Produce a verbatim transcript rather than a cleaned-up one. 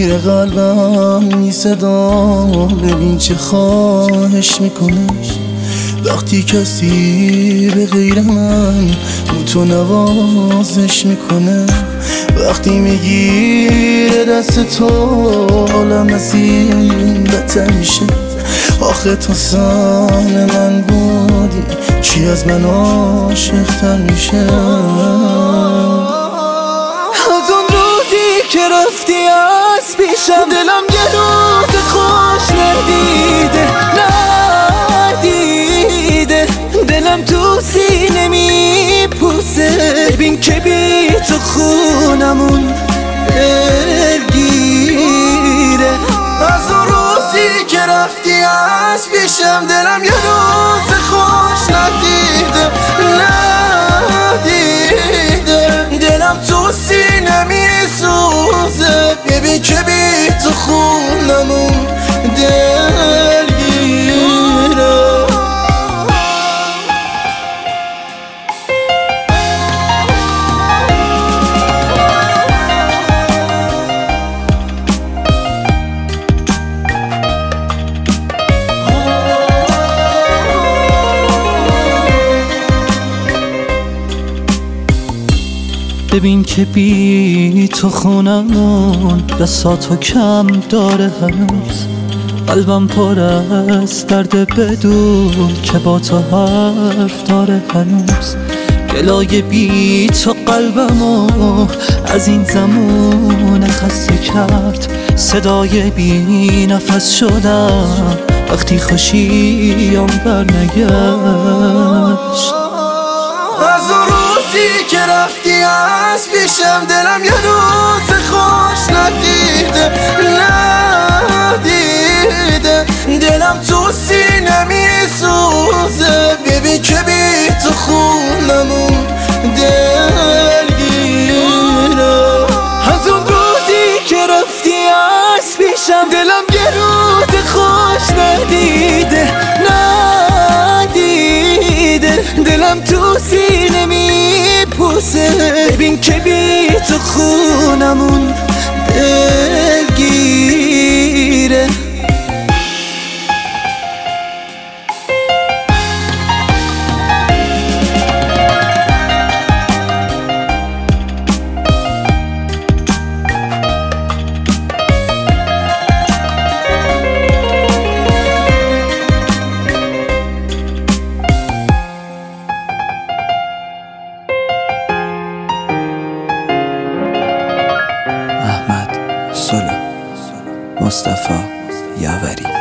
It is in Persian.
میره قلبم می صدا، ببین چه خواهش میکنه وقتی کسی به غیر من رو تو نوازش میکنه. وقتی میگیره دست تو حالم از این بدتر میشه. آخه تو سان من بودی چی از من عاشق‌تر میشه. از اون روزی که رفتی از پیشم دلم یه روز خوش ندیده ندیده. دلم تو سینه میپوسه، ببین که بی تو خونمون دلگیره. از اون روزی که رفتی از پیشم دلم یه روز خوش ندیده ندیده. دلم تو سینه میسوزه، ببین که بی تو خونمون دلگیره. ببین که بی تو خونمون بساتو کم داره هنوز. قلبم پر از درد بدون که با تو حرف داره هنوز. گلای بی تو قلبمو از این زمان خسته کرد. صدای بی نفس شدم وقتی خوشیم برنگشت. از اون روزی که رفتی از پیشم دلم یه روز خوش ندیده ندیده. دلم تو سینه میسوزه، ببین که بی تو خونمون دلگیره. از اون روزی که رفتی از پیشم دلم یه روز خوش ندیده ندیده. دلم تو سینه میپوسه، ببین که بی تو خونمون دلگیره. احمد سلو، مصطفی یاوری.